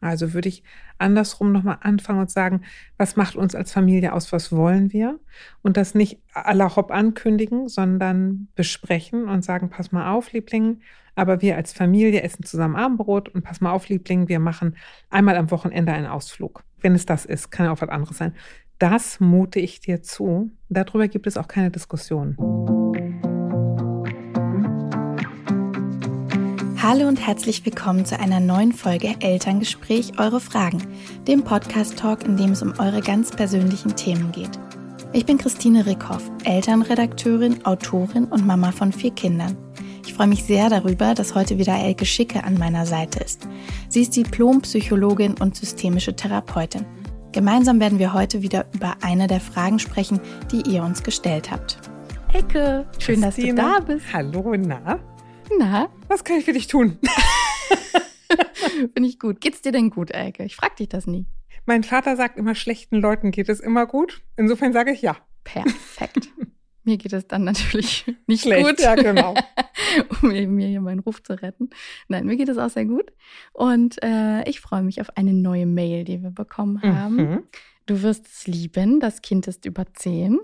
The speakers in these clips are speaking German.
Also würde ich andersrum nochmal anfangen und sagen, was macht uns als Familie aus, was wollen wir? Und das nicht à la hopp ankündigen, sondern besprechen und sagen, pass mal auf, Liebling, aber wir als Familie essen zusammen Abendbrot und pass mal auf, Liebling, wir machen einmal am Wochenende einen Ausflug. Wenn es das ist, kann ja auch was anderes sein. Das mute ich dir zu. Darüber gibt es auch keine Diskussion. Hallo und herzlich willkommen zu einer neuen Folge Elterngespräch Eure Fragen, dem Podcast-Talk, in dem es um eure ganz persönlichen Themen geht. Ich bin Christine Rickhoff, Elternredakteurin, Autorin und Mama von 4 Kindern. Ich freue mich sehr darüber, dass heute wieder Elke Schicke an meiner Seite ist. Sie ist Diplompsychologin und systemische Therapeutin. Gemeinsam werden wir heute wieder über eine der Fragen sprechen, die ihr uns gestellt habt. Elke, schön, dass du da bist. Hallo, na? Na? Was kann ich für dich tun? Finde ich gut. Geht's dir denn gut, Elke? Ich frage dich das nie. Mein Vater sagt immer, schlechten Leuten geht es immer gut. Insofern sage ich ja. Perfekt. Mir geht es dann natürlich nicht schlecht, gut. Ja, genau. Um mir hier meinen Ruf zu retten. Nein, mir geht es auch sehr gut. Und ich freue mich auf eine neue Mail, die wir bekommen haben. Mhm. Du wirst es lieben, das Kind ist über 10.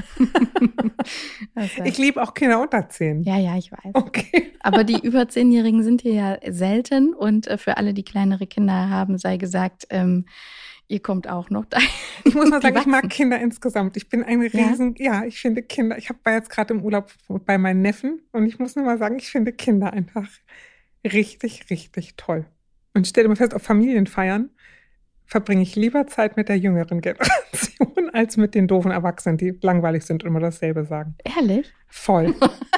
Also, Ich liebe auch Kinder unter 10. ja, ich weiß. Okay. Aber die über 10-Jährigen sind hier ja selten. Und für alle, die kleinere Kinder haben, sei gesagt, ihr kommt auch noch da. Ich muss mal sagen, ich wachsen. mag Kinder insgesamt. Ich bin ein Riesen, ich finde Kinder, war jetzt gerade im Urlaub bei meinen Neffen und ich muss nur mal sagen, ich finde Kinder einfach richtig, richtig toll. Und stell dir mal fest, auf Familienfeiern verbringe ich lieber Zeit mit der jüngeren Generation als mit den doofen Erwachsenen, die langweilig sind und immer dasselbe sagen. Ehrlich? Voll.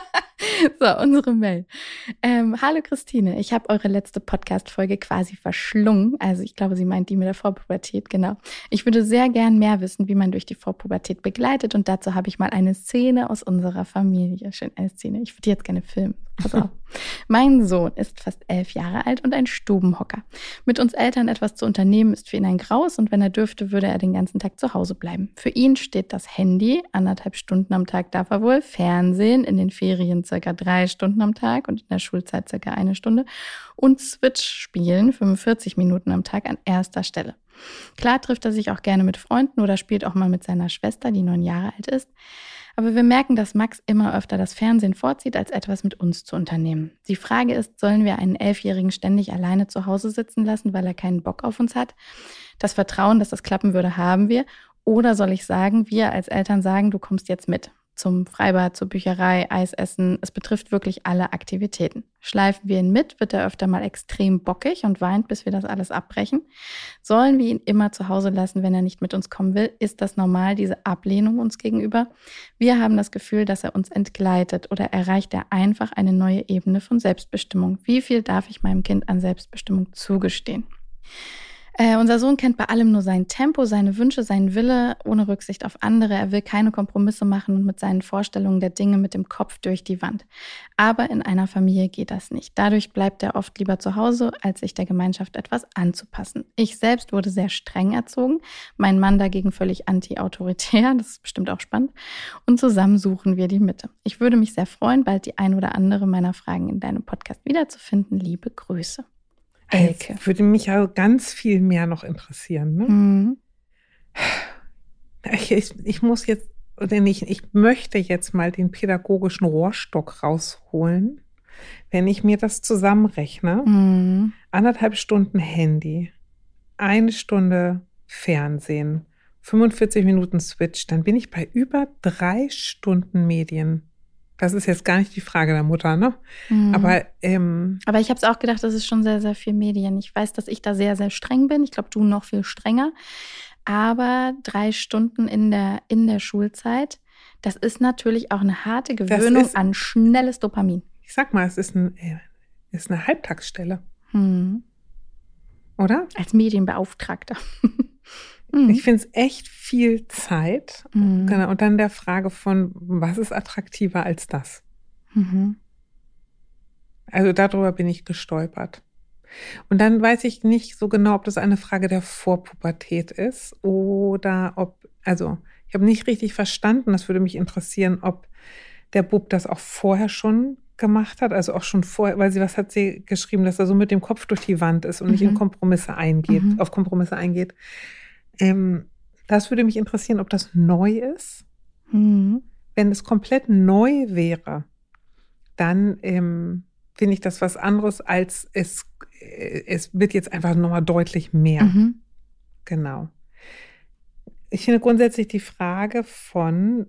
So, unsere Mail. Hallo Christine, ich habe eure letzte Podcast-Folge quasi verschlungen. Also ich glaube, sie meint die mit der Vorpubertät, genau. Ich würde sehr gern mehr wissen, wie man durch die Vorpubertät begleitet. Und dazu habe ich mal eine Szene aus unserer Familie. Schön, eine Szene. Ich würde jetzt gerne filmen. Pass auf. Mein Sohn ist fast 11 Jahre alt und ein Stubenhocker. Mit uns Eltern etwas zu unternehmen ist für ihn ein Graus und wenn er dürfte, würde er den ganzen Tag zu Hause bleiben. Für ihn steht das Handy, 1,5 Stunden am Tag darf er wohl, Fernsehen, in den Ferien circa 3 Stunden am Tag und in der Schulzeit circa 1 Stunde und Switch spielen 45 Minuten am Tag an erster Stelle. Klar trifft er sich auch gerne mit Freunden oder spielt auch mal mit seiner Schwester, die 9 Jahre alt ist. Aber wir merken, dass Max immer öfter das Fernsehen vorzieht, als etwas mit uns zu unternehmen. Die Frage ist, sollen wir einen 11-Jährigen ständig alleine zu Hause sitzen lassen, weil er keinen Bock auf uns hat? Das Vertrauen, dass das klappen würde, haben wir. Oder soll ich sagen, wir als Eltern sagen, du kommst jetzt mit. Zum Freibad, zur Bücherei, Eis essen. Es betrifft wirklich alle Aktivitäten. Schleifen wir ihn mit, wird er öfter mal extrem bockig und weint, bis wir das alles abbrechen. Sollen wir ihn immer zu Hause lassen, wenn er nicht mit uns kommen will? Ist das normal, diese Ablehnung uns gegenüber? Wir haben das Gefühl, dass er uns entgleitet oder erreicht er einfach eine neue Ebene von Selbstbestimmung. Wie viel darf ich meinem Kind an Selbstbestimmung zugestehen? Unser Sohn kennt bei allem nur sein Tempo, seine Wünsche, seinen Wille, ohne Rücksicht auf andere. Er will keine Kompromisse machen und mit seinen Vorstellungen der Dinge mit dem Kopf durch die Wand. Aber in einer Familie geht das nicht. Dadurch bleibt er oft lieber zu Hause, als sich der Gemeinschaft etwas anzupassen. Ich selbst wurde sehr streng erzogen, mein Mann dagegen völlig anti-autoritär, das ist bestimmt auch spannend. Und zusammen suchen wir die Mitte. Ich würde mich sehr freuen, bald die ein oder andere meiner Fragen in deinem Podcast wiederzufinden. Liebe Grüße. Elke. Jetzt würde mich ja ganz viel mehr noch interessieren. Ne? Mhm. Ich muss jetzt, oder nicht, ich möchte jetzt mal den pädagogischen Rohrstock rausholen, wenn ich mir das zusammenrechne. 1,5 Stunden Handy, 1 Stunde Fernsehen, 45 Minuten Switch, dann bin ich bei über 3 Stunden Medien. Das ist jetzt gar nicht die Frage der Mutter, ne? Aber ich habe es auch gedacht, das ist schon sehr, sehr viel Medien. Ich weiß, dass ich da sehr, sehr streng bin. Ich glaube, du noch viel strenger. Aber 3 Stunden in der Schulzeit, das ist natürlich auch eine harte Gewöhnung an schnelles Dopamin. Ich sag mal, es ist eine Halbtagsstelle. Oder? Als Medienbeauftragter. Ich finde es echt viel Zeit. Genau. Und dann der Frage von, was ist attraktiver als das? Also darüber bin ich gestolpert. Und dann weiß ich nicht so genau, ob das eine Frage der Vorpubertät ist oder ich habe nicht richtig verstanden, das würde mich interessieren, ob der Bub das auch vorher schon gemacht hat, also auch schon vorher, weil was hat sie geschrieben, dass er so mit dem Kopf durch die Wand ist und nicht in Kompromisse eingeht, auf Kompromisse eingeht. Das würde mich interessieren, ob das neu ist. Wenn es komplett neu wäre, dann finde ich das was anderes, als es wird jetzt einfach nochmal deutlich mehr. Genau. Ich finde grundsätzlich die Frage von,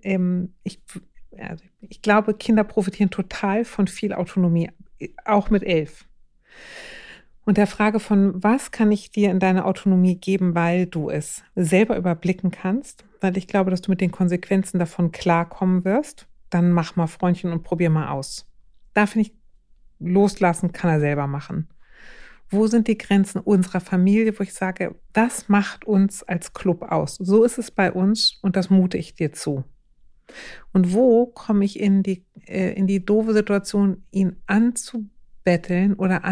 ich glaube, Kinder profitieren total von viel Autonomie, auch mit 11. Und der Frage von, was kann ich dir in deiner Autonomie geben, weil du es selber überblicken kannst, weil ich glaube, dass du mit den Konsequenzen davon klarkommen wirst, dann mach mal Freundchen und probier mal aus. Da finde ich, loslassen kann er selber machen. Wo sind die Grenzen unserer Familie, wo ich sage, das macht uns als Club aus. So ist es bei uns und das mute ich dir zu. Und wo komme ich in die doofe Situation, ihn anzubetteln oder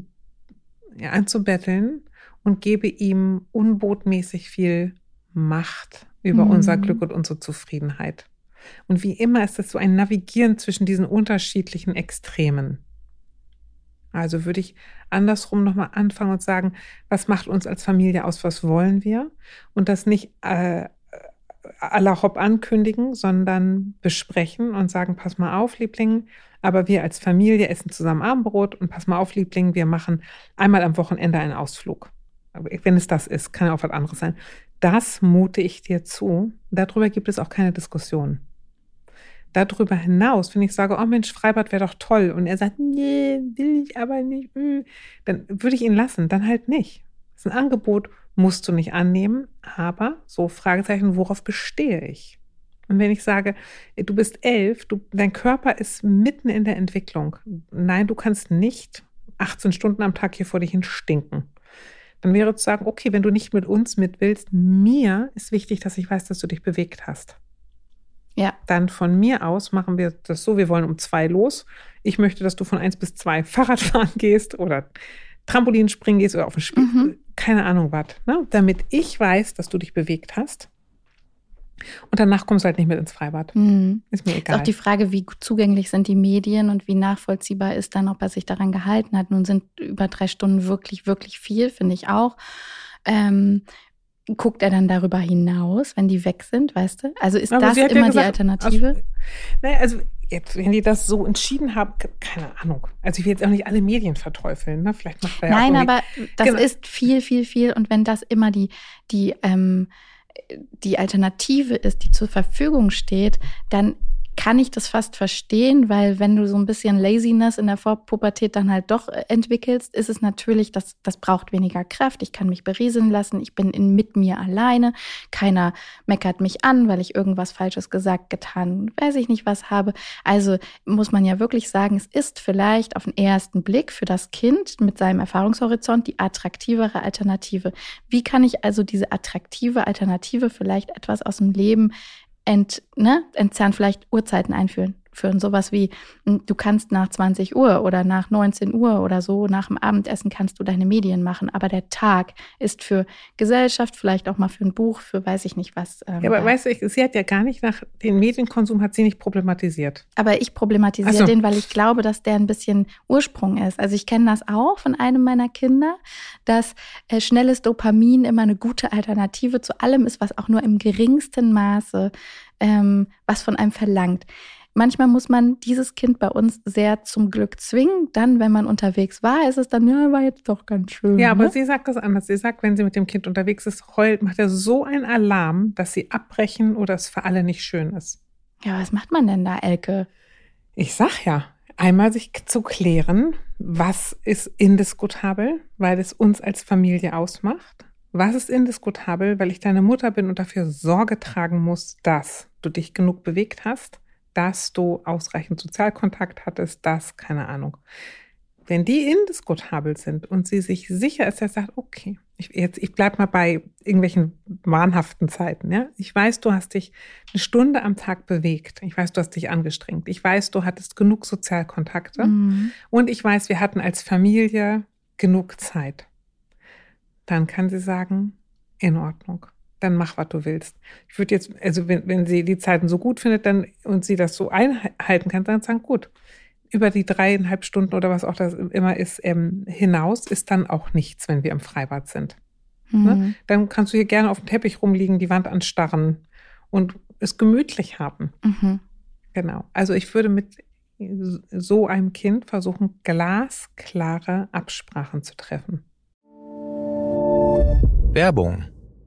anzubetteln und gebe ihm unbotmäßig viel Macht über unser Glück und unsere Zufriedenheit. Und wie immer ist das so ein Navigieren zwischen diesen unterschiedlichen Extremen. Also würde ich andersrum nochmal anfangen und sagen, was macht uns als Familie aus, was wollen wir? Und das nicht à la Hopp ankündigen, sondern besprechen und sagen, pass mal auf, Liebling, aber wir als Familie essen zusammen Abendbrot und pass mal auf, Liebling, wir machen einmal am Wochenende einen Ausflug. Wenn es das ist, kann ja auch was anderes sein. Das mute ich dir zu. Darüber gibt es auch keine Diskussion. Darüber hinaus, wenn ich sage, oh Mensch, Freibad wäre doch toll, und er sagt, nee, will ich aber nicht, dann würde ich ihn lassen, dann halt nicht. Das ist ein Angebot, musst du nicht annehmen, aber so Fragezeichen, worauf bestehe ich? Und wenn ich sage, du bist 11, dein Körper ist mitten in der Entwicklung. Nein, du kannst nicht 18 Stunden am Tag hier vor dich hin stinken. Dann wäre zu sagen, okay, wenn du nicht mit uns mit willst, mir ist wichtig, dass ich weiß, dass du dich bewegt hast. Ja. Dann von mir aus machen wir das so, wir wollen um 2 los. Ich möchte, dass du von 1 bis 2 Fahrrad fahren gehst oder Trampolin springen gehst oder auf ein Spiel, keine Ahnung was, ne? Damit ich weiß, dass du dich bewegt hast. Und danach kommst du halt nicht mit ins Freibad. Ist mir egal. Ist auch die Frage, wie zugänglich sind die Medien und wie nachvollziehbar ist dann, ob er sich daran gehalten hat. Nun sind über 3 Stunden wirklich, wirklich viel, finde ich auch. Guckt er dann darüber hinaus, wenn die weg sind, weißt du? Also ist das immer die Alternative? Also jetzt, wenn die das so entschieden haben, keine Ahnung. Also ich will jetzt auch nicht alle Medien verteufeln, ne? Vielleicht macht er ja Nein, aber das ist viel, viel, viel. Und wenn das immer die Alternative ist, die zur Verfügung steht, dann kann ich das fast verstehen, weil wenn du so ein bisschen Laziness in der Vorpubertät dann halt doch entwickelst, ist es natürlich, das braucht weniger Kraft. Ich kann mich berieseln lassen, ich bin mit mir alleine, keiner meckert mich an, weil ich irgendwas Falsches gesagt, getan, weiß ich nicht was habe. Also muss man ja wirklich sagen, es ist vielleicht auf den ersten Blick für das Kind mit seinem Erfahrungshorizont die attraktivere Alternative. Wie kann ich also diese attraktive Alternative vielleicht etwas aus dem Leben entzerren, vielleicht Uhrzeiten einführen. Sowas wie, du kannst nach 20 Uhr oder nach 19 Uhr oder so, nach dem Abendessen kannst du deine Medien machen. Aber der Tag ist für Gesellschaft, vielleicht auch mal für ein Buch, für weiß ich nicht was. Ja, aber weißt du, sie hat ja gar nicht den Medienkonsum hat sie nicht problematisiert. Aber ich problematisiere den, weil ich glaube, dass der ein bisschen Ursprung ist. Also ich kenne das auch von einem meiner Kinder, dass schnelles Dopamin immer eine gute Alternative zu allem ist, was auch nur im geringsten Maße was von einem verlangt. Manchmal muss man dieses Kind bei uns sehr zum Glück zwingen. Dann, wenn man unterwegs war, ist es dann, ja, war jetzt doch ganz schön. Ja, aber sie sagt das anders. Sie sagt, wenn sie mit dem Kind unterwegs ist, macht er so einen Alarm, dass sie abbrechen oder es für alle nicht schön ist. Ja, was macht man denn da, Elke? Ich sag ja, einmal sich zu klären, was ist indiskutabel, weil es uns als Familie ausmacht. Was ist indiskutabel, weil ich deine Mutter bin und dafür Sorge tragen muss, dass du dich genug bewegt hast, dass du ausreichend Sozialkontakt hattest, keine Ahnung. Wenn die indiskutabel sind und sie sich sicher ist, dass er sagt, okay, ich bleib mal bei irgendwelchen wahnhaften Zeiten, ja. Ich weiß, du hast dich 1 Stunde am Tag bewegt. Ich weiß, du hast dich angestrengt. Ich weiß, du hattest genug Sozialkontakte. Und ich weiß, wir hatten als Familie genug Zeit. Dann kann sie sagen, in Ordnung. dann mach, was du willst. Ich würde jetzt, also wenn sie die Zeiten so gut findet dann und sie das so einhalten kann, dann sagen, gut, über die 3,5 Stunden oder was auch das immer ist, hinaus ist dann auch nichts, wenn wir im Freibad sind. Ne? Dann kannst du hier gerne auf dem Teppich rumliegen, die Wand anstarren und es gemütlich haben. Genau. Also ich würde mit so einem Kind versuchen, glasklare Absprachen zu treffen. Werbung.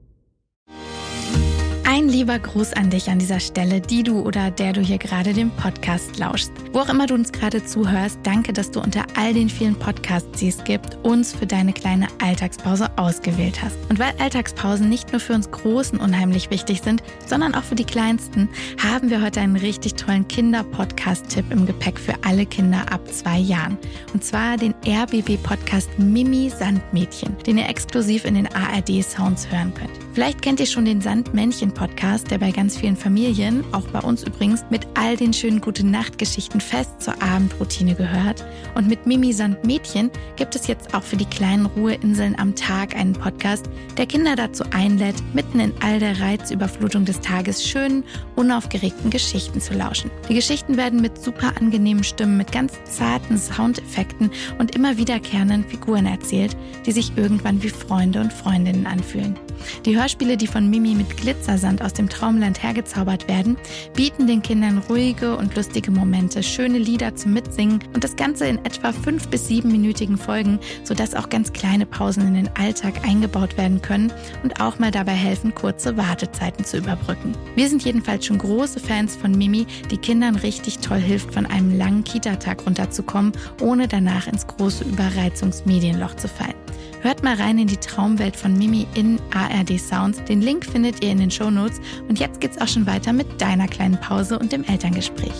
Ein lieber Gruß an dich an dieser Stelle, die du oder der du hier gerade den Podcast lauschst. Wo auch immer du uns gerade zuhörst, danke, dass du unter all den vielen Podcasts, die es gibt, uns für deine kleine Alltagspause ausgewählt hast. Und weil Alltagspausen nicht nur für uns Großen unheimlich wichtig sind, sondern auch für die Kleinsten, haben wir heute einen richtig tollen Kinder-Podcast-Tipp im Gepäck für alle Kinder ab 2 Jahren. Und zwar den RBB-Podcast Mimi Sandmädchen, den ihr exklusiv in den ARD-Sounds hören könnt. Vielleicht kennt ihr schon den Sandmännchen-Podcast, der bei ganz vielen Familien, auch bei uns übrigens, mit all den schönen Gute-Nacht-Geschichten fest zur Abendroutine gehört. Und mit Mimi Sandmädchen gibt es jetzt auch für die kleinen Ruheinseln am Tag einen Podcast, der Kinder dazu einlädt, mitten in all der Reizüberflutung des Tages schönen, unaufgeregten Geschichten zu lauschen. Die Geschichten werden mit super angenehmen Stimmen, mit ganz zarten Soundeffekten und immer wiederkehrenden Figuren erzählt, die sich irgendwann wie Freunde und Freundinnen anfühlen. Die Hörspiele, die von Mimi mit Glitzersand aus dem Traumland hergezaubert werden, bieten den Kindern ruhige und lustige Momente, schöne Lieder zum Mitsingen und das Ganze in etwa 5- bis 7-minütigen Folgen, sodass auch ganz kleine Pausen in den Alltag eingebaut werden können und auch mal dabei helfen, kurze Wartezeiten zu überbrücken. Wir sind jedenfalls schon große Fans von Mimi, die Kindern richtig toll hilft, von einem langen Kita-Tag runterzukommen, ohne danach ins große Überreizungsmedienloch zu fallen. Hört mal rein in die Traumwelt von Mimi in ARD Sounds. Den Link findet ihr in den Shownotes. Und jetzt geht's auch schon weiter mit deiner kleinen Pause und dem Elterngespräch.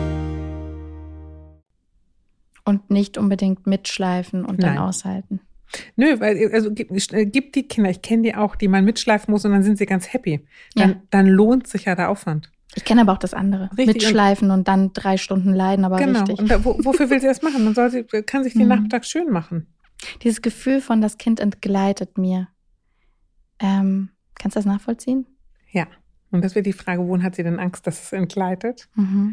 Und nicht unbedingt mitschleifen und dann aushalten. Nö, weil also gibt die Kinder, ich kenne die auch, die man mitschleifen muss und dann sind sie ganz happy. Dann lohnt sich ja der Aufwand. Ich kenne aber auch das andere. Richtig. Mitschleifen und dann 3 Stunden leiden, aber genau. richtig. Und wofür will sie das machen? Kann sich den Nachmittag schön machen. Dieses Gefühl von, das Kind entgleitet mir. Kannst du das nachvollziehen? Ja. Und das wäre die Frage, wohin hat sie denn Angst, dass es entgleitet?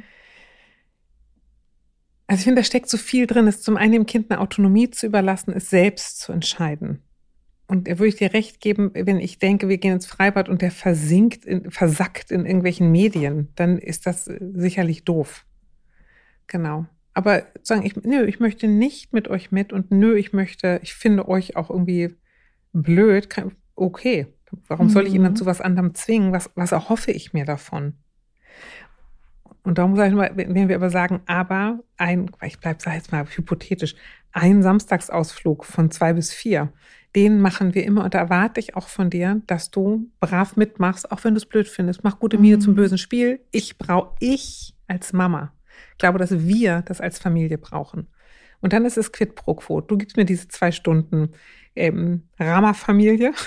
Also ich finde, da steckt so viel drin, es zum einen dem Kind eine Autonomie zu überlassen, es selbst zu entscheiden. Und da würde ich dir recht geben, wenn ich denke, wir gehen ins Freibad und der versackt in irgendwelchen Medien, dann ist das sicherlich doof. Genau. Aber sagen, ich möchte nicht mit euch mit und ich finde euch auch irgendwie blöd. Okay, warum soll ich ihn dann zu was anderem zwingen? Was erhoffe ich mir davon? Und darum sage ich mal, wenn wir aber sagen, ich sage jetzt mal hypothetisch, ein Samstagsausflug von 2 bis 4, den machen wir immer und da erwarte ich auch von dir, dass du brav mitmachst, auch wenn du es blöd findest. Mach gute Miene zum bösen Spiel. Ich als Mama glaube, dass wir das als Familie brauchen. Und dann ist es quid pro quo. Du gibst mir diese 2 Stunden Rama-Familie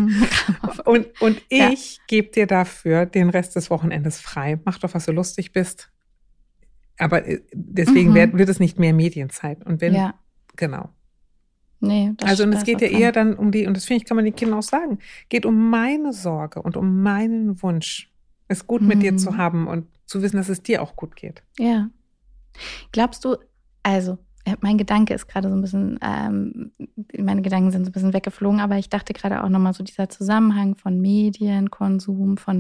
und ich gebe dir dafür den Rest des Wochenendes frei. Mach doch, was du lustig bist. Aber deswegen wird es nicht mehr Medienzeit. Und wenn, genau. Nee, und es geht ja eher dann um und das finde ich, kann man den Kindern auch sagen, geht um meine Sorge und um meinen Wunsch, es gut mit dir zu haben und zu wissen, dass es dir auch gut geht. Ja. Glaubst du, also mein Gedanke ist gerade so ein bisschen, meine Gedanken sind so ein bisschen weggeflogen, aber ich dachte gerade auch nochmal so dieser Zusammenhang von Medienkonsum, von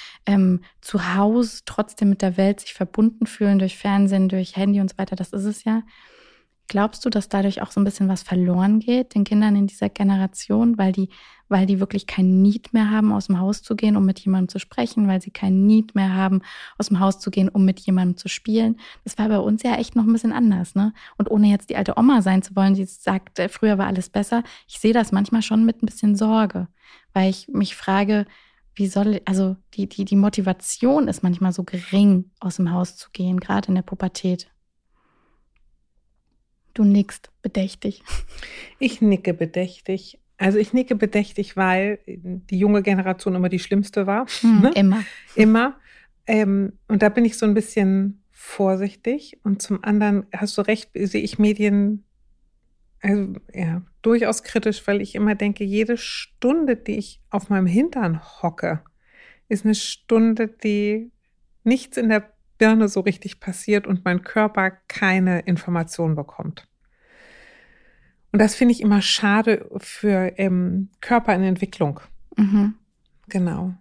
zu Hause trotzdem mit der Welt sich verbunden fühlen durch Fernsehen, durch Handy und so weiter, das ist es ja. Glaubst du, dass dadurch auch so ein bisschen was verloren geht, den Kindern in dieser Generation, weil die wirklich kein Need mehr haben, aus dem Haus zu gehen, um mit jemandem zu sprechen, weil sie kein Need mehr haben, aus dem Haus zu gehen, um mit jemandem zu spielen? Das war bei uns ja echt noch ein bisschen anders, ne? Und ohne jetzt die alte Oma sein zu wollen, die sagt, früher war alles besser, ich sehe das manchmal schon mit ein bisschen Sorge, weil ich mich frage, die Motivation ist manchmal so gering, aus dem Haus zu gehen, gerade in der Pubertät. Du nickst bedächtig. Ich nicke bedächtig. Also ich nicke bedächtig, weil die junge Generation immer die schlimmste war. Ne? Immer. Und da bin ich so ein bisschen vorsichtig. Und zum anderen hast du recht, sehe ich Medien Also ja, durchaus kritisch, weil ich immer denke, jede Stunde, die ich auf meinem Hintern hocke, ist eine Stunde, die nichts in der Birne so richtig passiert und mein Körper keine Information bekommt. Und das finde ich immer schade für Körper in Entwicklung. Mhm. Genau.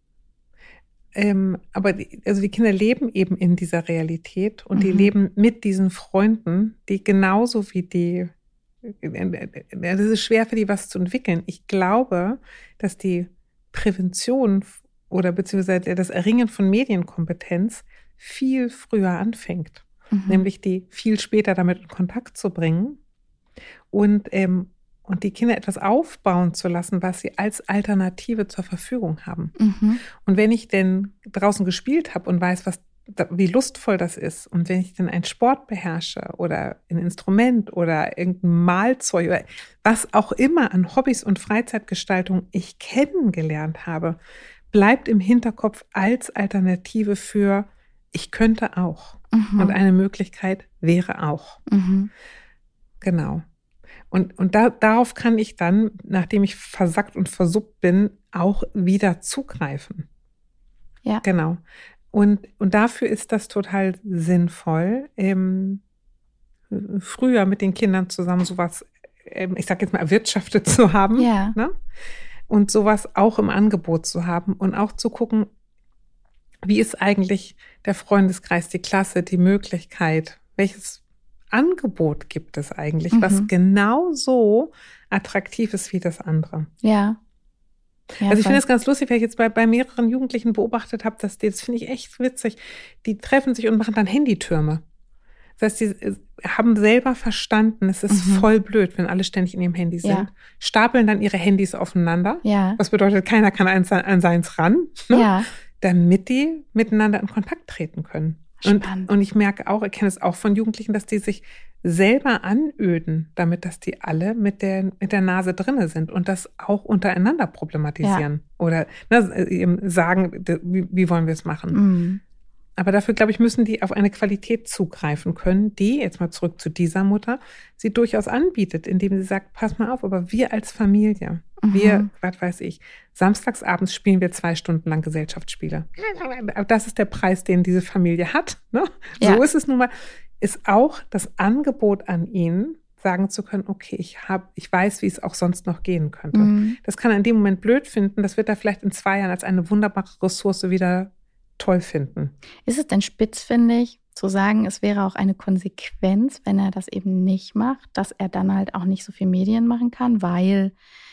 Aber die Kinder leben eben in dieser Realität und die leben mit diesen Freunden, die genauso wie die, es ist schwer für die was zu entwickeln. Ich glaube, dass die Prävention oder beziehungsweise das Erringen von Medienkompetenz viel früher anfängt, nämlich die viel später damit in Kontakt zu bringen und die Kinder etwas aufbauen zu lassen, was sie als Alternative zur Verfügung haben. Und wenn ich denn draußen gespielt habe und weiß, wie lustvoll das ist, und wenn ich dann einen Sport beherrsche oder ein Instrument oder irgendein Malzeug oder was auch immer an Hobbys und Freizeitgestaltung ich kennengelernt habe, bleibt im Hinterkopf als Alternative für ich könnte auch. Und eine Möglichkeit wäre auch. Genau. Und darauf kann ich dann, nachdem ich versackt und versuppt bin, auch wieder zugreifen. Ja. Genau. Und dafür ist das total sinnvoll, früher mit den Kindern zusammen sowas, ich sag jetzt mal, erwirtschaftet zu haben. Ja. Ne? Und sowas auch im Angebot zu haben und auch zu gucken, wie ist eigentlich der Freundeskreis, die Klasse, die Möglichkeit, welches Angebot gibt es eigentlich, was genauso attraktiv ist wie das andere. Ja. Also ich finde es ganz lustig, weil ich jetzt bei mehreren Jugendlichen beobachtet habe, das finde ich echt witzig, die treffen sich und machen dann Handytürme. Das heißt, die haben selber verstanden, es ist voll blöd, wenn alle ständig in ihrem Handy sind, stapeln dann ihre Handys aufeinander, was bedeutet, keiner kann an seins ran, ne? Damit die miteinander in Kontakt treten können. Und ich merke auch, ich kenne es auch von Jugendlichen, dass die sich selber anöden, damit, dass die alle mit der Nase drinne sind und das auch untereinander problematisieren oder sagen, wie wollen wir es machen. Aber dafür, glaube ich, müssen die auf eine Qualität zugreifen können, die, jetzt mal zurück zu dieser Mutter, sie durchaus anbietet, indem sie sagt, pass mal auf, aber wir als Familie, wir, was weiß ich, samstagsabends spielen wir 2 Stunden lang Gesellschaftsspiele. Das ist der Preis, den diese Familie hat. Ne? So ist es nun mal. Ist auch das Angebot an ihnen, sagen zu können, okay, ich weiß, wie es auch sonst noch gehen könnte. Das kann er in dem Moment blöd finden, das wird er vielleicht in 2 Jahren als eine wunderbare Ressource wieder toll finden. Ist es denn spitzfindig zu sagen, es wäre auch eine Konsequenz, wenn er das eben nicht macht, dass er dann halt auch nicht so viel Medien machen kann, weil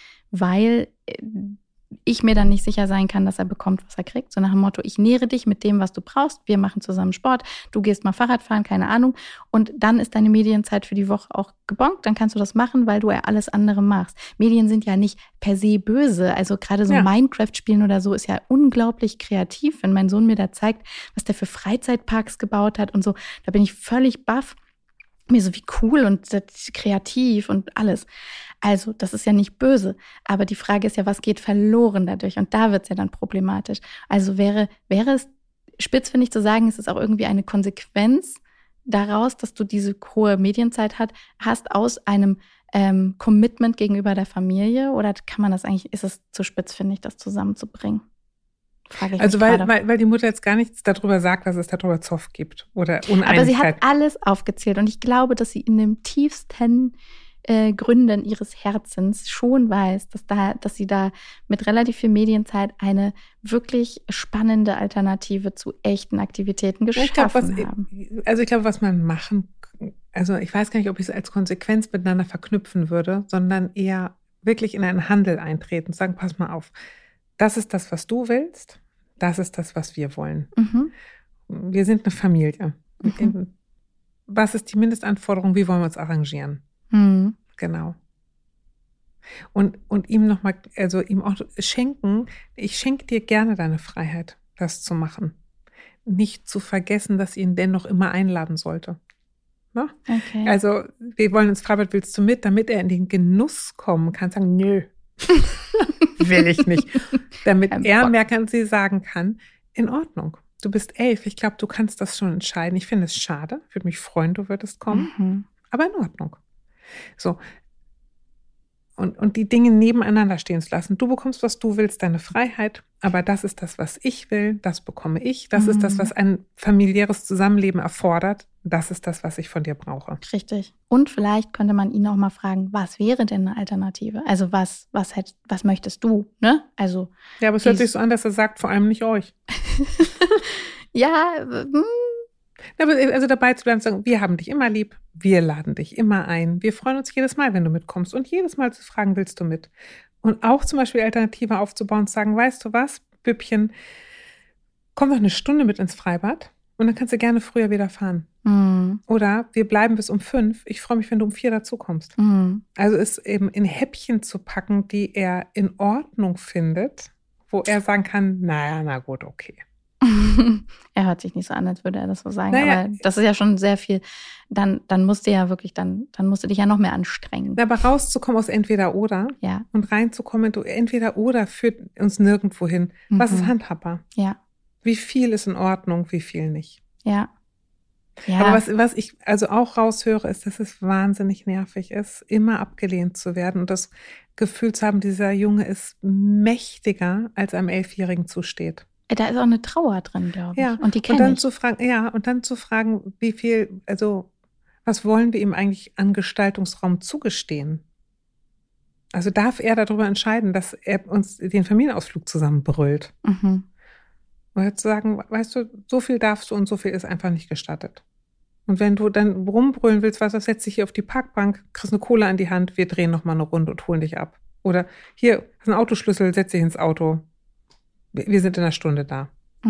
ich mir dann nicht sicher sein kann, dass er bekommt, was er kriegt. So nach dem Motto, ich nähere dich mit dem, was du brauchst. Wir machen zusammen Sport. Du gehst mal Fahrrad fahren, keine Ahnung. Und dann ist deine Medienzeit für die Woche auch gebongt. Dann kannst du das machen, weil du ja alles andere machst. Medien sind ja nicht per se böse. Also gerade so Minecraft spielen oder so ist ja unglaublich kreativ. Wenn mein Sohn mir da zeigt, was der für Freizeitparks gebaut hat und so, da bin ich völlig baff. Mir so, wie cool und kreativ und alles. Also, das ist ja nicht böse. Aber die Frage ist ja, was geht verloren dadurch? Und da wird es ja dann problematisch. Also wäre es spitzfindig zu sagen, es ist auch irgendwie eine Konsequenz daraus, dass du diese hohe Medienzeit hast aus einem Commitment gegenüber der Familie? Oder kann man das eigentlich, ist es zu spitzfindig, das zusammenzubringen? Also weil die Mutter jetzt gar nichts darüber sagt, dass es darüber Zoff gibt oder Uneinigkeit. Aber sie hat alles aufgezählt und ich glaube, dass sie in den tiefsten Gründen ihres Herzens schon weiß, dass sie da mit relativ viel Medienzeit eine wirklich spannende Alternative zu echten Aktivitäten geschaffen haben. Also ich glaube, was man machen, also ich weiß gar nicht, ob ich es als Konsequenz miteinander verknüpfen würde, sondern eher wirklich in einen Handel eintreten und sagen, pass mal auf, das ist das, was du willst, das ist das, was wir wollen. Wir sind eine Familie. Was ist die Mindestanforderung, wie wollen wir uns arrangieren? Genau. Und ihm nochmal, also ihm auch schenken, ich schenke dir gerne deine Freiheit, das zu machen. Nicht zu vergessen, dass ihr ihn dennoch immer einladen sollte. Ne? Okay. Also, wir wollen ins Freibad, willst du mit, damit er in den Genuss kommen kann, sagen, nö, will ich nicht. Damit er mehr kann, sie sagen kann, in Ordnung. Du bist 11, ich glaube, du kannst das schon entscheiden. Ich finde es schade, würde mich freuen, du würdest kommen, aber in Ordnung. So, und die Dinge nebeneinander stehen zu lassen. Du bekommst, was du willst, deine Freiheit, aber das ist das, was ich will, das bekomme ich. Das ist das, was ein familiäres Zusammenleben erfordert. Das ist das, was ich von dir brauche. Richtig. Und vielleicht könnte man ihn auch mal fragen, was wäre denn eine Alternative? Also was möchtest du? Ne? Also ja, aber es hört sich so an, dass er sagt, vor allem nicht euch. Ja, Also dabei zu bleiben und sagen, wir haben dich immer lieb, wir laden dich immer ein, wir freuen uns jedes Mal, wenn du mitkommst und jedes Mal zu fragen, willst du mit? Und auch zum Beispiel Alternative aufzubauen und zu sagen, weißt du was, Bübchen, komm doch eine Stunde mit ins Freibad und dann kannst du gerne früher wieder fahren. Oder wir bleiben bis um 5, ich freue mich, wenn du um 4 dazukommst. Also es eben in Häppchen zu packen, die er in Ordnung findet, wo er sagen kann, naja, na gut, okay. Er hört sich nicht so an, als würde er das so sagen, aber das ist ja schon sehr viel. Dann musst du ja wirklich, dann musst du dich ja noch mehr anstrengen. Aber rauszukommen aus Entweder-Oder und reinzukommen in Entweder-Oder führt uns nirgendwo hin. Was ist handhabbar? Ja. Wie viel ist in Ordnung, wie viel nicht? Ja. Aber was ich also auch raushöre, ist, dass es wahnsinnig nervig ist, immer abgelehnt zu werden und das Gefühl zu haben, dieser Junge ist mächtiger, als einem 11-Jährigen zusteht. Da ist auch eine Trauer drin, glaube ich. Ja, und die kenne ich. Und dann zu fragen, wie viel, also was wollen wir ihm eigentlich an Gestaltungsraum zugestehen? Also darf er darüber entscheiden, dass er uns den Familienausflug zusammenbrüllt? Oder zu sagen, weißt du, so viel darfst du und so viel ist einfach nicht gestattet. Und wenn du dann rumbrüllen willst, weißt du, setz dich hier auf die Parkbank, kriegst eine Cola in die Hand, wir drehen nochmal eine Runde und holen dich ab. Oder hier, ist ein Autoschlüssel, setz dich ins Auto. Wir sind in einer Stunde da.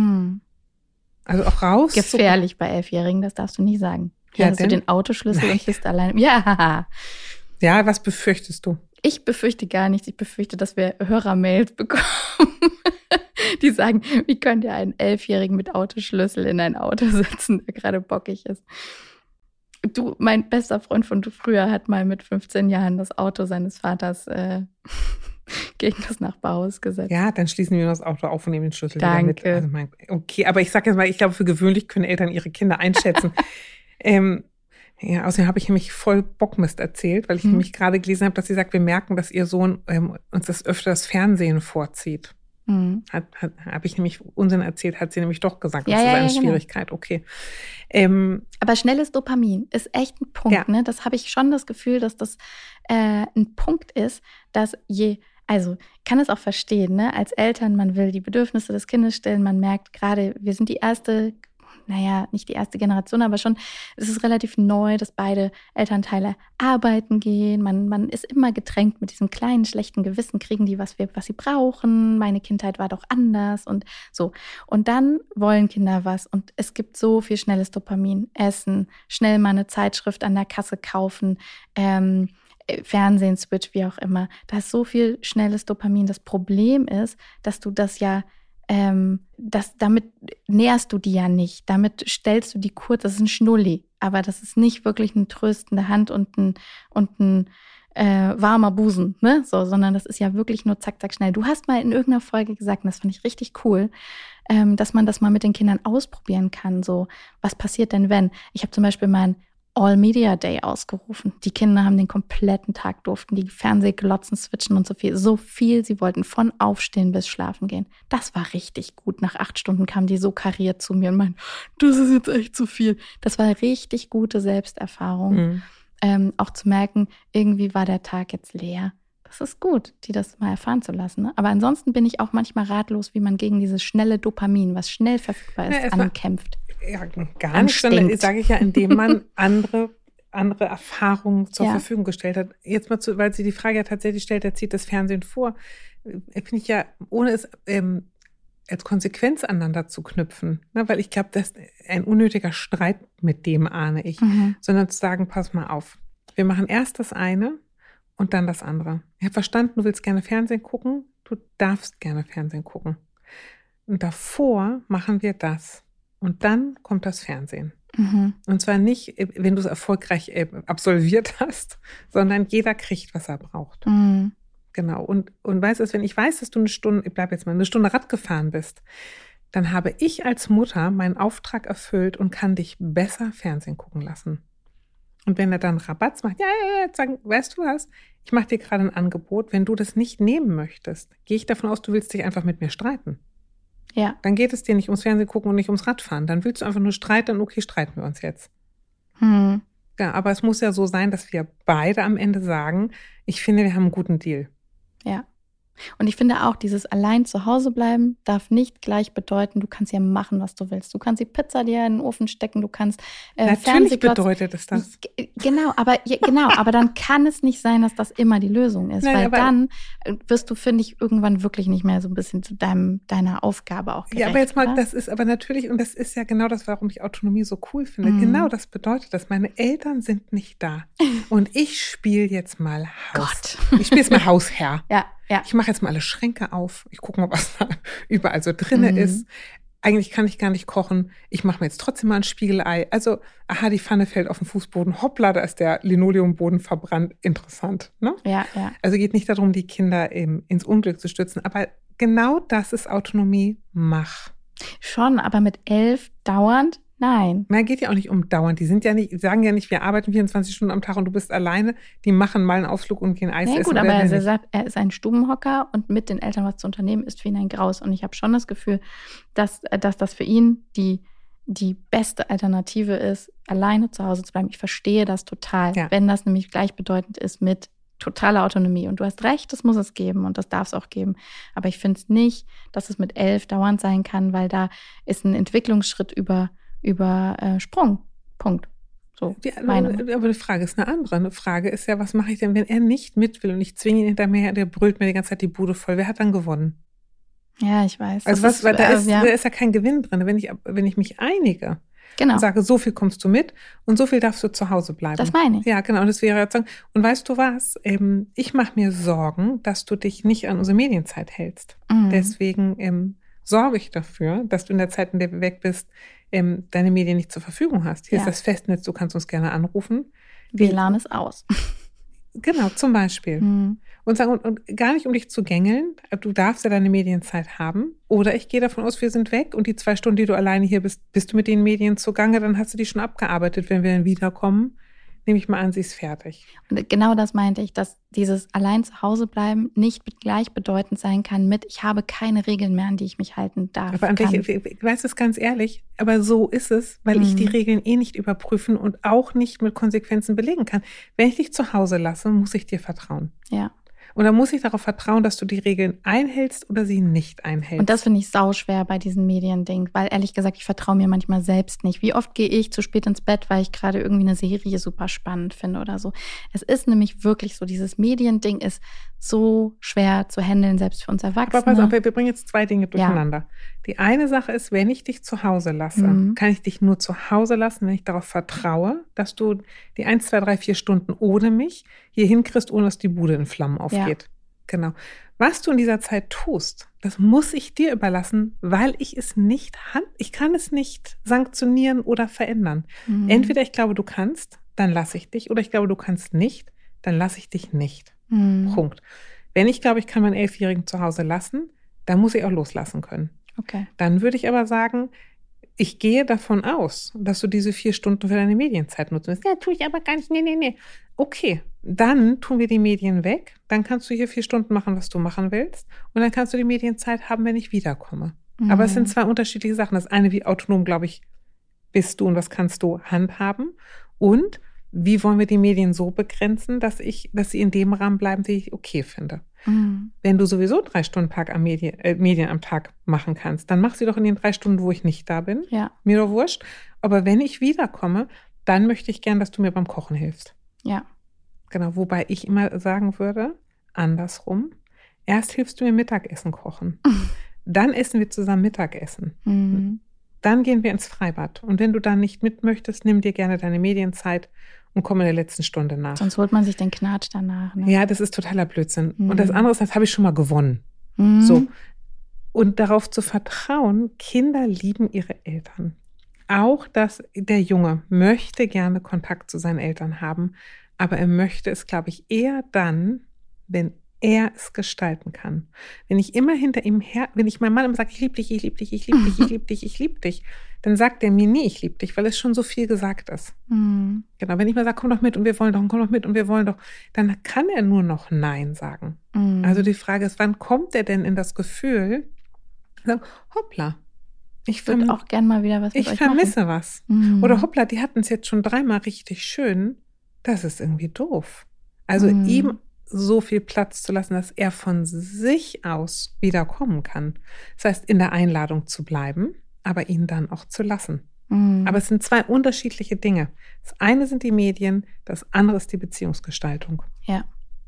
Also auch raus. Gefährlich bei 11-Jährigen, das darfst du nie sagen. Hier hast du den Autoschlüssel und bist alleine. Ja. Ja, was befürchtest du? Ich befürchte gar nichts. Ich befürchte, dass wir Hörermails bekommen, die sagen, wie könnt ihr einen 11-Jährigen mit Autoschlüssel in ein Auto setzen, der gerade bockig ist. Du, mein bester Freund von früher hat mal mit 15 Jahren das Auto seines Vaters gegen das Nachbarhaus gesetzt. Ja, dann schließen wir das Auto auf und nehmen den Schlüssel wieder mit. Also okay, aber ich sage jetzt mal, ich glaube, für gewöhnlich können Eltern ihre Kinder einschätzen. Außerdem habe ich nämlich voll Bockmist erzählt, weil ich nämlich gerade gelesen habe, dass sie sagt, wir merken, dass ihr Sohn uns das öfter das Fernsehen vorzieht. Habe ich nämlich Unsinn erzählt, hat sie nämlich doch gesagt, das ist eine Schwierigkeit. Genau. Okay. Aber schnelles Dopamin ist echt ein Punkt. Ne? Das habe ich schon das Gefühl, dass das ein Punkt ist, dass also kann es auch verstehen, ne? Als Eltern, man will die Bedürfnisse des Kindes stillen, man merkt gerade, wir sind die erste, nicht die erste Generation, aber schon, es ist relativ neu, dass beide Elternteile arbeiten gehen. Man ist immer getränkt mit diesem kleinen, schlechten Gewissen, kriegen die, was sie brauchen. Meine Kindheit war doch anders und so. Und dann wollen Kinder was und es gibt so viel schnelles Dopamin. Essen, schnell mal eine Zeitschrift an der Kasse kaufen, Fernsehen, Switch, wie auch immer. Da ist so viel schnelles Dopamin. Das Problem ist, dass du das damit nährst du die ja nicht. Damit stellst du die kurz, das ist ein Schnulli, aber das ist nicht wirklich eine tröstende Hand und ein warmer Busen, ne? So, sondern das ist ja wirklich nur zack, zack, schnell. Du hast mal in irgendeiner Folge gesagt, und das fand ich richtig cool, dass man das mal mit den Kindern ausprobieren kann. So, was passiert denn, wenn? Ich habe zum Beispiel mal ein All-Media-Day ausgerufen. Die Kinder haben den kompletten Tag, durften die Fernsehglotzen switchen und so viel sie wollten, von Aufstehen bis Schlafen gehen. Das war richtig gut. Nach 8 Stunden kamen die so kariert zu mir und meinten, das ist jetzt echt zu viel. Das war richtig gute Selbsterfahrung. Auch zu merken, irgendwie war der Tag jetzt leer. Das ist gut, die das mal erfahren zu lassen. Ne? Aber ansonsten bin ich auch manchmal ratlos, wie man gegen dieses schnelle Dopamin, was schnell verfügbar ist, ankämpft. Ja, gar nicht, sondern sage ich ja, indem man andere Erfahrungen zur Verfügung gestellt hat. Jetzt mal weil sie die Frage ja tatsächlich stellt, er zieht das Fernsehen vor, finde ich ja, ohne es als Konsequenz aneinander zu knüpfen, ne? Weil ich glaube, das ist ein unnötiger Streit mit dem, ahne ich, sondern zu sagen, pass mal auf, wir machen erst das eine und dann das andere. Ich habe verstanden, du willst gerne Fernsehen gucken, du darfst gerne Fernsehen gucken. Und davor machen wir das. Und dann kommt das Fernsehen. Und zwar nicht, wenn du es erfolgreich absolviert hast, sondern jeder kriegt, was er braucht. Genau. Und weißt du, wenn ich weiß, dass du eine Stunde Rad gefahren bist, dann habe ich als Mutter meinen Auftrag erfüllt und kann dich besser Fernsehen gucken lassen. Und wenn er dann Rabatz macht, ja, sagen, weißt du was, ich mache dir gerade ein Angebot, wenn du das nicht nehmen möchtest, gehe ich davon aus, du willst dich einfach mit mir streiten. Ja. Dann geht es dir nicht ums Fernsehen gucken und nicht ums Radfahren. Dann willst du einfach nur streiten, okay, streiten wir uns jetzt. Ja, aber es muss ja so sein, dass wir beide am Ende sagen, ich finde, wir haben einen guten Deal. Ja. Und ich finde auch, dieses allein zu Hause bleiben darf nicht gleich bedeuten, du kannst ja machen, was du willst. Du kannst die Pizza dir in den Ofen stecken, du kannst Natürlich bedeutet es das. Genau, aber dann kann es nicht sein, dass das immer die Lösung ist. Nein, weil dann wirst du, finde ich, irgendwann wirklich nicht mehr so ein bisschen zu deiner Aufgabe auch gerecht. Ja, aber jetzt mal, oder? das ist aber natürlich, und das ist ja genau das, warum ich Autonomie so cool finde. Genau das bedeutet das. Meine Eltern sind nicht da. Und ich spiele jetzt mal Haus. Ich spiele jetzt mal Hausherr. Ja. Ich mache jetzt mal alle Schränke auf. Ich gucke mal, was da überall so drinne ist. Eigentlich kann ich gar nicht kochen. Ich mache mir jetzt trotzdem mal ein Spiegelei. Also, die Pfanne fällt auf den Fußboden. Hoppla, da ist der Linoleumboden verbrannt. Interessant, ne? Ja. Also geht nicht darum, die Kinder ins Unglück zu stürzen. Aber genau das ist Autonomie. Mach. Schon, aber mit 11 dauernd? Nein. Nein, geht ja auch nicht um dauernd. Die sagen ja nicht, wir arbeiten 24 Stunden am Tag und du bist alleine. Die machen mal einen Ausflug und gehen Eis essen. Gut, aber er sagt, er ist ein Stubenhocker und mit den Eltern was zu unternehmen, ist für ihn ein Graus. Und ich habe schon das Gefühl, dass das für ihn die beste Alternative ist, alleine zu Hause zu bleiben. Ich verstehe das total, wenn das nämlich gleichbedeutend ist mit totaler Autonomie. Und du hast recht, das muss es geben und das darf es auch geben. Aber ich finde es nicht, dass es mit 11 dauernd sein kann, weil da ist ein Entwicklungsschritt übersprungen. Punkt. So, aber die Frage ist eine andere. Eine Frage ist ja, was mache ich denn, wenn er nicht mit will und ich zwinge ihn hinter mir her, der brüllt mir die ganze Zeit die Bude voll. Wer hat dann gewonnen? Ja, ich weiß. Also da ist ja kein Gewinn drin. Wenn ich mich einige und sage, so viel kommst du mit und so viel darfst du zu Hause bleiben. Das meine ich. Ja, genau. Und das wäre jetzt sagen, und weißt du was? Ich mache mir Sorgen, dass du dich nicht an unsere Medienzeit hältst. Deswegen sorge ich dafür, dass du in der Zeit, in der du weg bist, deine Medien nicht zur Verfügung hast. Hier ist das Festnetz, du kannst uns gerne anrufen. WLAN ist aus. Genau, zum Beispiel. Und sagen, und gar nicht, um dich zu gängeln, du darfst ja deine Medienzeit haben. Oder ich gehe davon aus, wir sind weg und die 2 Stunden, die du alleine hier bist du mit den Medien zugange, dann hast du die schon abgearbeitet. Wenn wir dann wiederkommen, nehme ich mal an, sie ist fertig. Und genau das meinte ich, dass dieses allein zu Hause bleiben nicht gleichbedeutend sein kann mit, ich habe keine Regeln mehr, an die ich mich halten darf. Aber ich weiß es ganz ehrlich, aber so ist es, weil ich die Regeln nicht überprüfen und auch nicht mit Konsequenzen belegen kann. Wenn ich dich zu Hause lasse, muss ich dir vertrauen. Ja. Und dann muss ich darauf vertrauen, dass du die Regeln einhältst oder sie nicht einhältst. Und das finde ich sauschwer bei diesen Mediending, weil ehrlich gesagt, ich vertraue mir manchmal selbst nicht. Wie oft gehe ich zu spät ins Bett, weil ich gerade irgendwie eine Serie super spannend finde oder so. Es ist nämlich wirklich so, dieses Mediending ist so schwer zu handeln, selbst für uns Erwachsene. Aber pass auf, wir bringen jetzt 2 Dinge durcheinander. Ja. Die eine Sache ist, wenn ich dich zu Hause lasse, kann ich dich nur zu Hause lassen, wenn ich darauf vertraue, dass du die 1, 2, 3, 4 Stunden ohne mich hier hinkriegst, ohne dass die Bude in Flammen aufgeht. Ja. Genau. Was du in dieser Zeit tust, das muss ich dir überlassen, weil ich kann es nicht sanktionieren oder verändern. Entweder ich glaube, du kannst, dann lasse ich dich, oder ich glaube, du kannst nicht, dann lasse ich dich nicht. Punkt. Wenn ich glaube, ich kann meinen 11-Jährigen zu Hause lassen, dann muss ich auch loslassen können. Okay. Dann würde ich aber sagen, ich gehe davon aus, dass du diese 4 Stunden für deine Medienzeit nutzen willst. Ja, tue ich aber gar nicht. Nee. Okay, dann tun wir die Medien weg. Dann kannst du hier 4 Stunden machen, was du machen willst. Und dann kannst du die Medienzeit haben, wenn ich wiederkomme. Aber es sind 2 unterschiedliche Sachen. Das eine, wie autonom, glaube ich, bist du und was kannst du handhaben. Und wie wollen wir die Medien so begrenzen, dass sie in dem Rahmen bleiben, den ich okay finde. Wenn du sowieso 3 Stunden Medien am Tag machen kannst, dann mach sie doch in den 3 Stunden, wo ich nicht da bin. Ja. Mir doch wurscht. Aber wenn ich wiederkomme, dann möchte ich gern, dass du mir beim Kochen hilfst. Ja. Genau, wobei ich immer sagen würde, andersrum, erst hilfst du mir Mittagessen kochen. Dann essen wir zusammen Mittagessen. Dann gehen wir ins Freibad. Und wenn du dann nicht mit möchtest, nimm dir gerne deine Medienzeit und komm in der letzten Stunde nach. Sonst holt man sich den Knatsch danach. Ne? Ja, das ist totaler Blödsinn. Und das andere ist, das habe ich schon mal gewonnen. So. Und darauf zu vertrauen, Kinder lieben ihre Eltern. Auch der Junge möchte gerne Kontakt zu seinen Eltern haben, aber er möchte es, glaube ich, eher dann, wenn er es gestalten kann. Wenn ich immer hinter ihm her, wenn ich meinem Mann immer sage, ich liebe dich, ich liebe dich, ich liebe dich, ich liebe dich, ich liebe dich, dann sagt er mir nie, ich liebe dich, weil es schon so viel gesagt ist. Mhm. Genau, wenn ich mal sage, komm doch mit und wir wollen doch und komm doch mit und wir wollen doch, dann kann er nur noch Nein sagen. Mhm. Also die Frage ist, wann kommt er denn in das Gefühl, hoppla, ich würde auch gern mal wieder was mit ich euch vermisse machen. was. Mhm. Oder hoppla, die hatten es jetzt schon 3-mal richtig schön. Das ist irgendwie doof. Also ihm so viel Platz zu lassen, dass er von sich aus wiederkommen kann. Das heißt, in der Einladung zu bleiben, aber ihn dann auch zu lassen. Aber es sind 2 unterschiedliche Dinge. Das eine sind die Medien, das andere ist die Beziehungsgestaltung. Ja.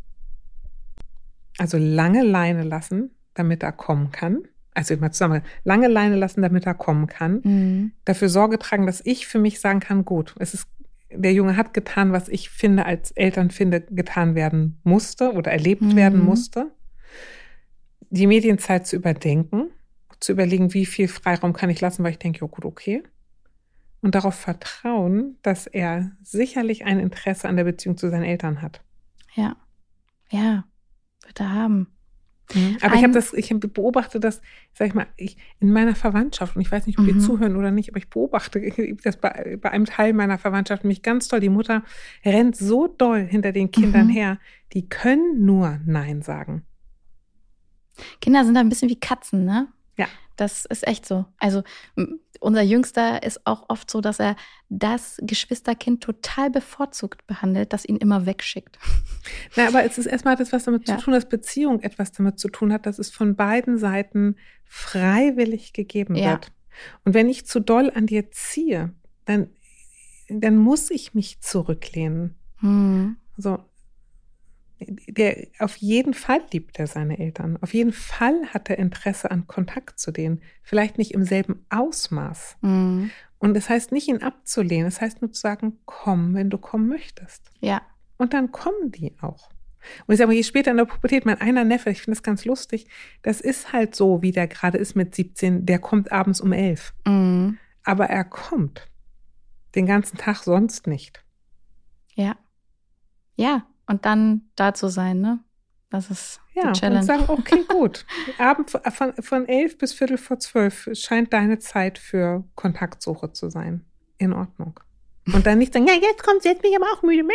Also lange Leine lassen, damit er kommen kann. Also immer zusammen, lange Leine lassen, damit er kommen kann. Dafür Sorge tragen, dass ich für mich sagen kann, gut, der Junge hat getan, was ich finde, als Eltern finde, getan werden musste oder erlebt werden musste. Die Medienzeit zu überdenken, zu überlegen, wie viel Freiraum kann ich lassen, weil ich denke, ja gut, okay. Und darauf vertrauen, dass er sicherlich ein Interesse an der Beziehung zu seinen Eltern hat. Ja. Ja, wird er haben. Aber ich beobachte das, sag ich mal, in meiner Verwandtschaft, und ich weiß nicht, ob die zuhören oder nicht, aber ich beobachte das bei einem Teil meiner Verwandtschaft nämlich ganz toll. Die Mutter rennt so doll hinter den Kindern her, die können nur Nein sagen. Kinder sind da ein bisschen wie Katzen, ne? Ja. Das ist echt so. Also unser Jüngster ist auch oft so, dass er das Geschwisterkind total bevorzugt behandelt, das ihn immer wegschickt. Na, aber es ist erstmal das, was damit zu tun hat, dass Beziehung etwas damit zu tun hat, dass es von beiden Seiten freiwillig gegeben wird. Und wenn ich zu doll an dir ziehe, dann muss ich mich zurücklehnen. So. Auf jeden Fall liebt er seine Eltern. Auf jeden Fall hat er Interesse an Kontakt zu denen. Vielleicht nicht im selben Ausmaß. Und das heißt nicht, ihn abzulehnen. Das heißt nur zu sagen, komm, wenn du kommen möchtest. Ja. Und dann kommen die auch. Und ich sage mal, je später in der Pubertät, mein einer Neffe, ich finde das ganz lustig, das ist halt so, wie der gerade ist mit 17, der kommt abends um 11. Aber er kommt. Den ganzen Tag sonst nicht. Ja. Ja. Und dann da zu sein, ne? Das ist die Challenge. Und sagen, okay, gut. Abend von 11 bis 11:45 scheint deine Zeit für Kontaktsuche zu sein. In Ordnung. Und dann nicht sagen, ja, jetzt kommt's, jetzt bin ich aber auch müde.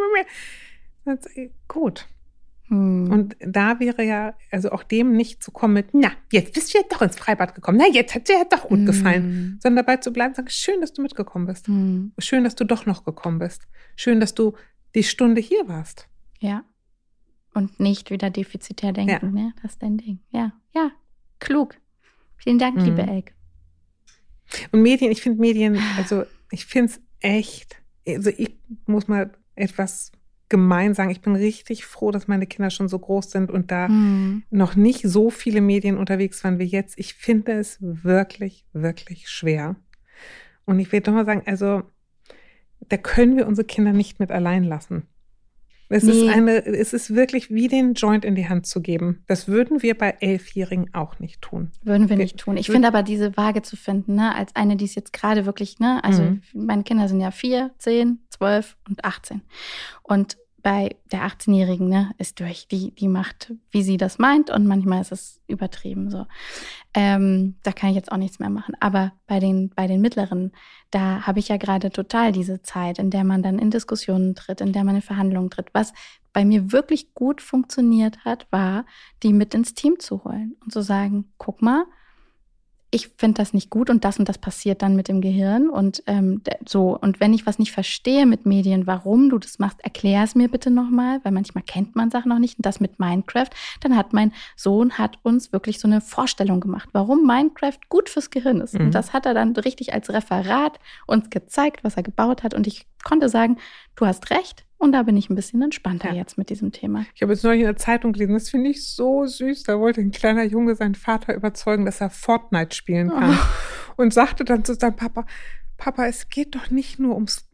Gut. Und da wäre ja, also auch dem nicht zu kommen mit, na, jetzt bist du ja doch ins Freibad gekommen. Na, jetzt hat dir ja doch gut gefallen. Sondern dabei zu bleiben und sagen, schön, dass du mitgekommen bist. Schön, dass du doch noch gekommen bist. Schön, dass du die Stunde hier warst. Ja. Und nicht wieder defizitär denken, ne? Das ist dein Ding. Ja, ja. Klug. Vielen Dank, liebe Elke. Und Medien, ich finde Medien, also ich finde es echt, also ich muss mal etwas gemein sagen, ich bin richtig froh, dass meine Kinder schon so groß sind und da noch nicht so viele Medien unterwegs waren wie jetzt. Ich finde es wirklich, wirklich schwer. Und ich will doch mal sagen, also da können wir unsere Kinder nicht mit allein lassen. Es ist wirklich wie den Joint in die Hand zu geben. Das würden wir bei 11-Jährigen auch nicht tun. Würden wir nicht tun. Ich finde aber diese Waage zu finden, ne, als eine, die es jetzt gerade wirklich, ne, also meine Kinder sind ja 4, 10, 12 und 18. Und bei der 18-Jährigen, ne, ist durch, die macht, wie sie das meint und manchmal ist es übertrieben, so. Da kann ich jetzt auch nichts mehr machen. Aber bei den Mittleren, da habe ich ja gerade total diese Zeit, in der man dann in Diskussionen tritt, in der man in Verhandlungen tritt. Was bei mir wirklich gut funktioniert hat, war, die mit ins Team zu holen und zu sagen, guck mal, ich finde das nicht gut und das passiert dann mit dem Gehirn und so. Und wenn ich was nicht verstehe mit Medien, warum du das machst, erklär es mir bitte nochmal, weil manchmal kennt man Sachen noch nicht. Und das mit Minecraft, dann hat mein Sohn uns wirklich so eine Vorstellung gemacht, warum Minecraft gut fürs Gehirn ist. Und das hat er dann richtig als Referat uns gezeigt, was er gebaut hat. Und ich konnte sagen, du hast recht. Und da bin ich ein bisschen entspannter jetzt mit diesem Thema. Ich habe jetzt neulich in der Zeitung gelesen, das finde ich so süß. Da wollte ein kleiner Junge seinen Vater überzeugen, dass er Fortnite spielen kann. Und sagte dann zu seinem Papa, es geht doch nicht nur ums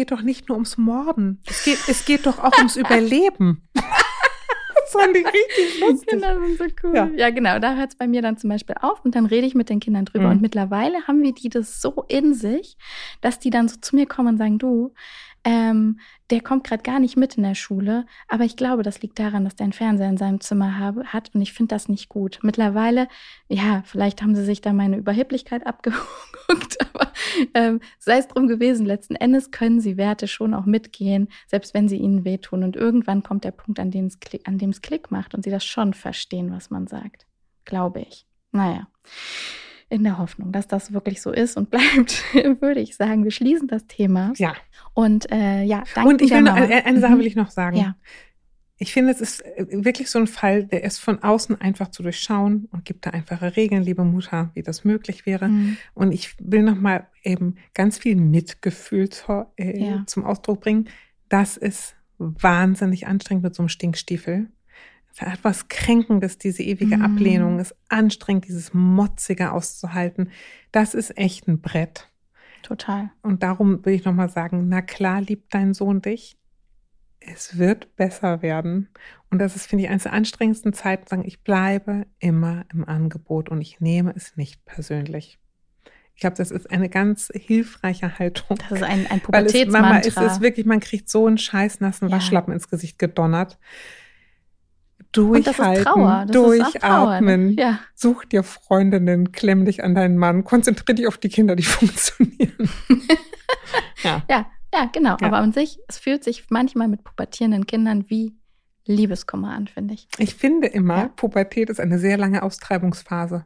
Morden. Es geht doch auch ums Überleben. Das fand ich richtig lustig. Kinder sind so cool. Ja, genau. Da hört es bei mir dann zum Beispiel auf und dann rede ich mit den Kindern drüber. Und mittlerweile haben wir die das so in sich, dass die dann so zu mir kommen und sagen, du, der kommt gerade gar nicht mit in der Schule, aber ich glaube, das liegt daran, dass der einen Fernseher in seinem Zimmer hat und ich finde das nicht gut. Mittlerweile, ja, vielleicht haben sie sich da meine Überheblichkeit abgeguckt, aber sei es drum gewesen, letzten Endes können sie Werte schon auch mitgehen, selbst wenn sie ihnen wehtun. Und irgendwann kommt der Punkt, an dem es Klick macht und sie das schon verstehen, was man sagt. Glaube ich. Naja. In der Hoffnung, dass das wirklich so ist und bleibt, würde ich sagen, wir schließen das Thema. Ja. Und danke. Und ich will eine Sache will ich noch sagen. Ja. Ich finde, es ist wirklich so ein Fall, der ist von außen einfach zu durchschauen und gibt da einfache Regeln, liebe Mutter, wie das möglich wäre. Und ich will nochmal eben ganz viel Mitgefühl zum Ausdruck bringen. Das ist wahnsinnig anstrengend mit so einem Stinkstiefel. Es hat was Kränkendes, diese ewige Ablehnung. Es ist anstrengend, dieses Motzige auszuhalten. Das ist echt ein Brett. Total. Und darum will ich nochmal sagen, na klar liebt dein Sohn dich. Es wird besser werden. Und das ist, finde ich, eines der anstrengendsten Zeiten, sagen, ich bleibe immer im Angebot und ich nehme es nicht persönlich. Ich glaube, das ist eine ganz hilfreiche Haltung. Das ist ein Pubertätsmantra. Mama, ist es wirklich, man kriegt so einen scheißnassen Waschlappen ins Gesicht gedonnert. Durchhalten, durchatmen, Ja. Such dir Freundinnen, klemm dich an deinen Mann, konzentrier dich auf die Kinder, die funktionieren. Ja, genau. Ja. Aber an sich, es fühlt sich manchmal mit pubertierenden Kindern wie Liebeskummer an, finde ich. Ich finde immer, Pubertät ist eine sehr lange Austreibungsphase.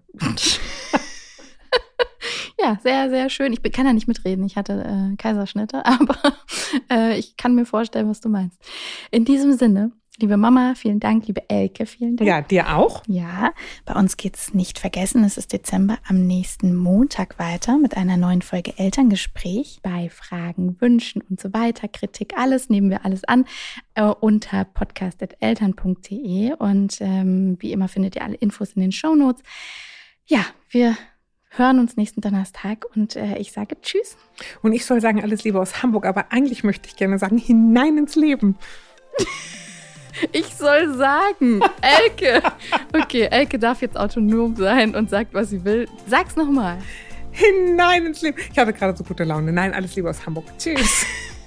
Ja, sehr, sehr schön. Ich kann ja nicht mitreden. Ich hatte Kaiserschnitte, aber ich kann mir vorstellen, was du meinst. In diesem Sinne, liebe Mama, vielen Dank. Liebe Elke, vielen Dank. Ja, dir auch. Ja, bei uns geht's nicht vergessen. Es ist Dezember, am nächsten Montag weiter mit einer neuen Folge Elterngespräch. Bei Fragen, Wünschen und so weiter, Kritik, alles nehmen wir alles an unter podcast@eltern.de. Und wie immer findet ihr alle Infos in den Shownotes. Ja, wir hören uns nächsten Donnerstag und ich sage Tschüss. Und ich soll sagen, alles Liebe aus Hamburg, aber eigentlich möchte ich gerne sagen, hinein ins Leben. Ich soll sagen, Elke. Okay, Elke darf jetzt autonom sein und sagt, was sie will. Sag's nochmal. Hinein ins Leben. Ich hatte gerade so gute Laune. Nein, alles Liebe aus Hamburg. Tschüss.